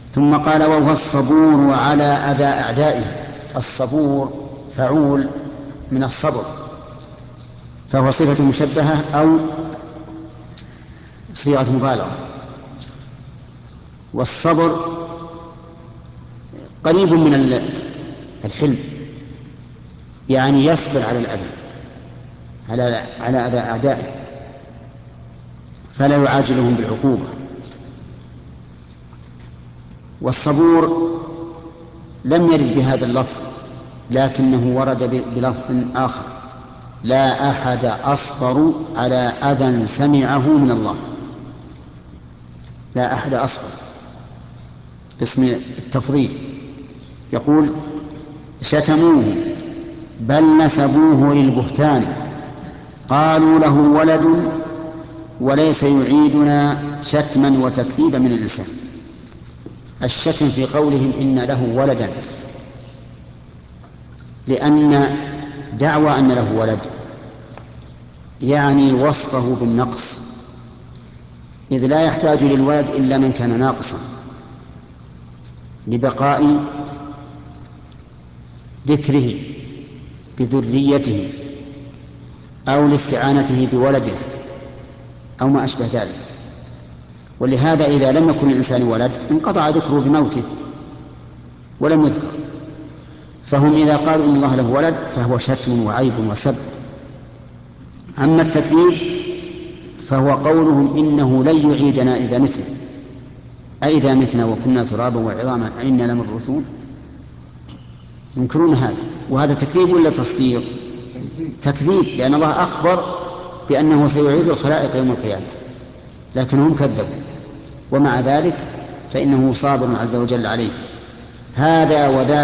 ثم قال: وهو الصبور على أذى أعدائه. الصبور فعول من الصبر، فهو صفة مشبهة أو صيغة مبالغة. والصبر قريب من الحلم، يعني يصبر على الأذى، على أذى أعدائه، فلا يعاجلهم بالعقوبة. والصبور لم يرد بهذا اللفظ، لكنه ورد بلفظ آخر: لا أحد أصبر على أذى سمعه من الله. لا أحد أصبر باسم التفضيل. يقول: شتموه بل نسبوه للبهتان، قالوا له ولد وليس يعيدنا شتما وتكذيبا من اللسان. الشتم في قولهم إن له ولدا، لأن دعوى أن له ولد يعني وصفه بالنقص، إذ لا يحتاج للولد إلا من كان ناقصا، لبقاء ذكره بذريته أو لاستعانته بولده أو ما أشبه ذلك. ولهذا إذا لم يكن الإنسان ولد انقطع ذكره بموته ولم يذكر. فهم إذا قالوا إن الله له ولد فهو شتم وعيب وسب. أما التكذيب فهو قولهم إنه لن يعيدنا إذا متنا، أئذا متنا وكنا ترابا وعظاما أئنا لمبعوثون. ينكرون هذا، وهذا تكذيب ولا تصديق؟ تكذيب، لأن الله أخبر بأنه سيعيد الخلائق يوم القيامة، لكنهم كذبوا، ومع ذلك فإنه صابر عز وجل عليه. هذا وذاك